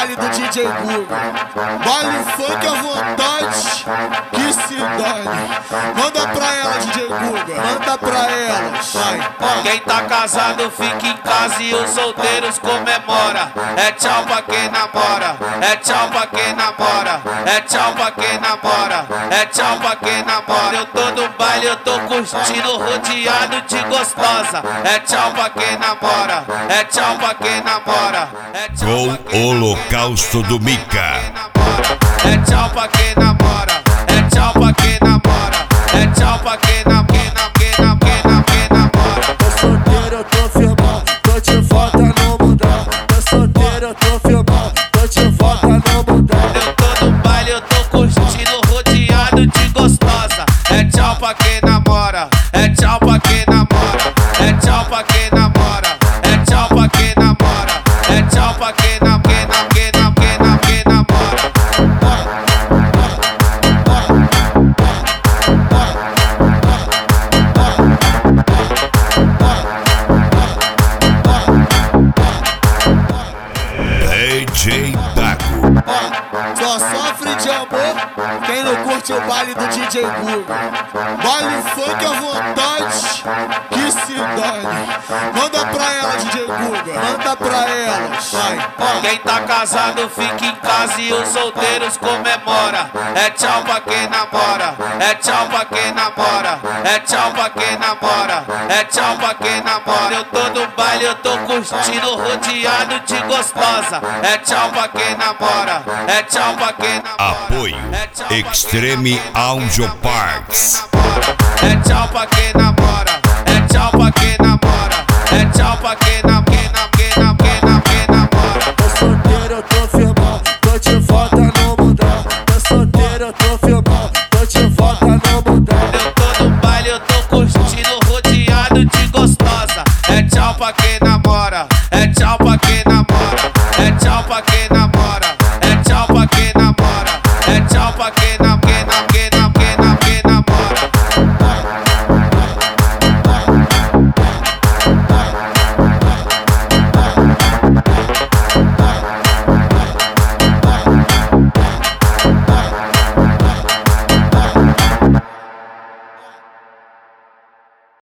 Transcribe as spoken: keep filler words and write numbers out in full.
baile do D J Guga. Baile funk à vontade, que se dane. Manda pra ela, D J Guga, manda pra ela. Vai. Quem tá casado fica em casa e os solteiros comemora. É tchau pra quem namora, é tchau pra quem namora, é tchau pra quem namora, é tchau pra quem namora. Eu tô no baile, eu tô curtindo, rodeado de gostosa. É tchau pra quem namora, é tchau pra quem namora, é tchau Com pra quem Holocausto do Mika. É tchau pra quem namora, é tchau pra quem namora, é tchau pra quem namora, quem namora, quem namora, quem namora. Tô solteiro, eu tô firmão, tô de volta no mundão. Tô solteiro, eu tô firmão, tô de volta no mundão. Eu tô no baile, eu tô curtindo, rodeado de gostosa. É tchau pra quem namora, é tchau pra quem namora, é tchau pra quem namora, é tchau pra quem namora, é tchau pra quem namora, quem namora, quem namora, quem namora. D J Baco. Só sofre de amor quem não curte o baile do D J Guga. Baile funk à vontade, que se dane. Manda pra ela, D J Guga, manda pra ela. Vai. Quem tá casado fica em casa e os solteiros comemora. É tchau pra quem namora, é tchau pra quem namora, é tchau pra quem namora, é tchau pra quem namora. Eu tô no baile, eu tô curtindo, rodeado de gostosa. É tchau pra quem namora, é tchau pra quem namora. Apoio É tchau pra quem Extreme namora, Audio é tchau pra quem Parts. namora. É tchau pra quem namora, é tchau pra quem namora, é tchau pra quem namora, quem namora, quem namora, quem namora. Tô solteiro, eu tô firmão, tô de volta no mundão. Tô solteiro, eu tô firmão,